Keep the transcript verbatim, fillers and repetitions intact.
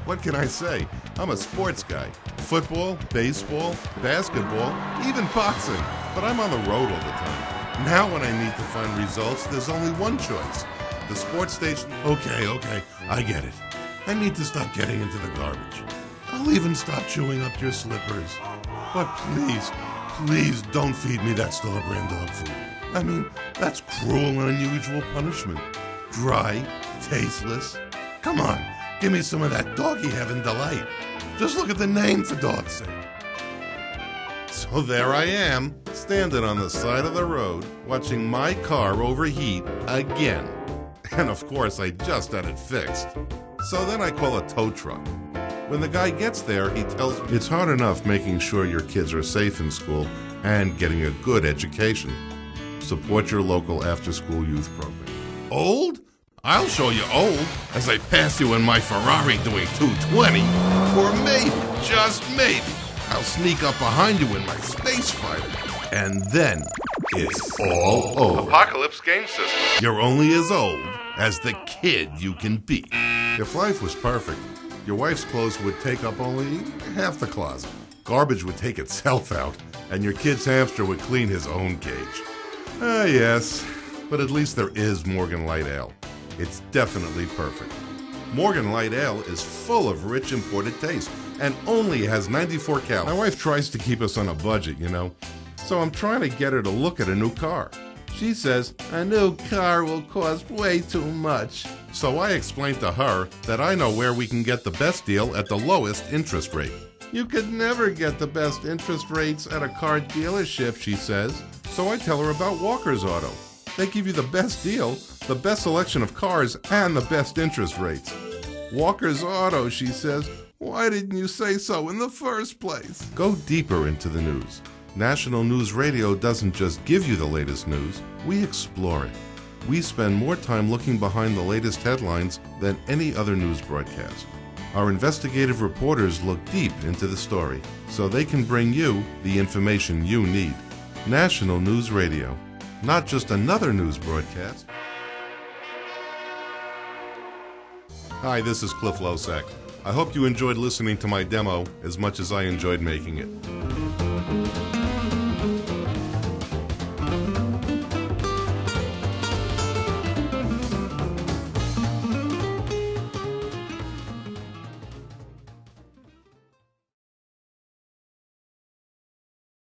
What can I say? I'm a sports guy. Football, baseball, basketball, even boxing. But I'm on the road all the time. Now when I need to find results, there's only one choice. The sports station. Okay, okay, I get it. I need to stop getting into the garbage. I'll even stop chewing up your slippers. But please, please don't feed me that Stella brand dog food. I mean, that's cruel and unusual punishment. Dry, tasteless. Come on, give me some of that doggy heaven delight. Just look at the name, for dog's sake. So there I am, standing on the side of the road, watching my car overheat again. And of course, I just had it fixed. So then I call a tow truck. When the guy gets there, he tells me it's hard enough making sure your kids are safe in school and getting a good education. Support your local after-school youth program. Old? I'll show you old as I pass you in my Ferrari doing two twenty. Or maybe, just maybe, I'll sneak up behind you in my space fighter. And then it's all over. Apocalypse Game System. You're only as old as the kid you can be. If life was perfect, your wife's clothes would take up only half the closet. Garbage would take itself out, and your kid's hamster would clean his own cage. Ah, yes, but at least there is Morgan Light Ale. It's definitely perfect. Morgan Light Ale is full of rich imported taste and only has ninety-four calories. My wife tries to keep us on a budget, you know, so I'm trying to get her to look at a new car. She says, a new car will cost way too much. So I explained to her that I know where we can get the best deal at the lowest interest rate. You could never get the best interest rates at a car dealership, she says. So I tell her about Walker's Auto. They give you the best deal, the best selection of cars, and the best interest rates. Walker's Auto, she says. Why didn't you say so in the first place? Go deeper into the news. National News Radio doesn't just give you the latest news, we explore it. We spend more time looking behind the latest headlines than any other news broadcast. Our investigative reporters look deep into the story, so they can bring you the information you need. National News Radio, not just another news broadcast. Hi, this is Cliff Losack. I hope you enjoyed listening to my demo as much as I enjoyed making it.